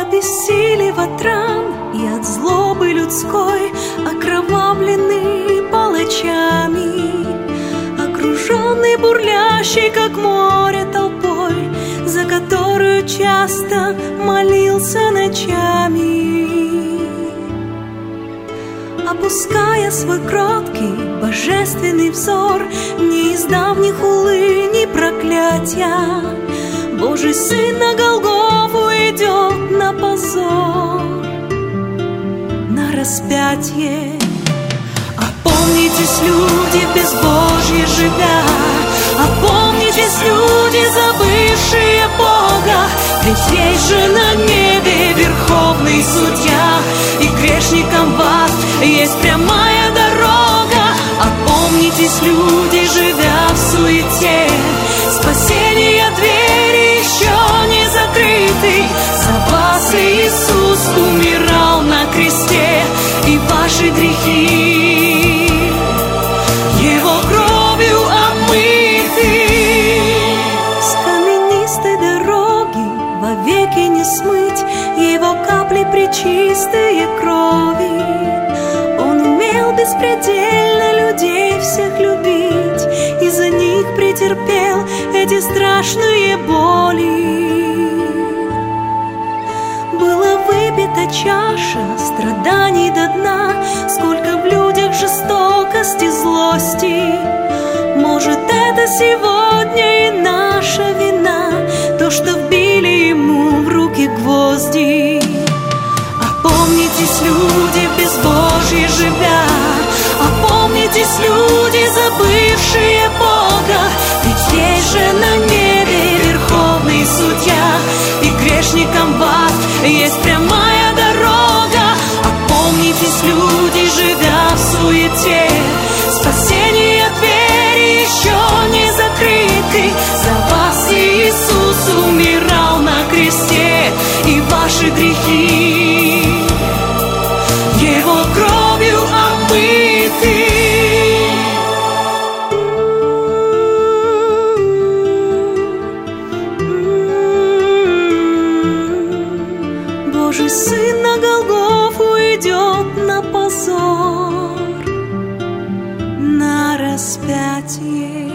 обессилев от ран и от злобы людской, окровавленный палачами, окруженный бурлящей, как море, толпой, за которую часто молился ночами. Опуская свой кроткий, божественный взор, не из давних улы, ни проклятия, Божий Сын на Голгофу идет на позор, на распятие. Опомнитесь, люди, в безбожье живя, опомнитесь, люди, забывшие Бога, ведь есть же на небе верховный судья, и грешникам в ад есть прямая дорога. Опомнитесь, люди, живя в суете, спасение двери еще не закрыты. За вас Иисус умирал на кресте, и ваши грехи Его кровью омыты. С каменистой дороги вовеки не смыть Его капли пречистые крови. Он умел беспредельно людей всех любить, и за них претерпел эти страшные боли. Была выпита чаша страданий до дна, сколько в людях жестокости, злости. Может, это сегодня и наша вина, то, что вбили Ему в руки гвозди. Опомнитесь, люди, в безбожье живя, опомнитесь, люди, забывшие Бога, ведь есть же на небе верховный судья, и грешникам в ад есть прямая дорога. Опомнитесь, люди, живя в суете, спасение двери еще не закрыты. За вас Иисус умирал на кресте, и ваши грехи Его кровью омыты. Божий Сын на Голгофу идет на позор, на распятие.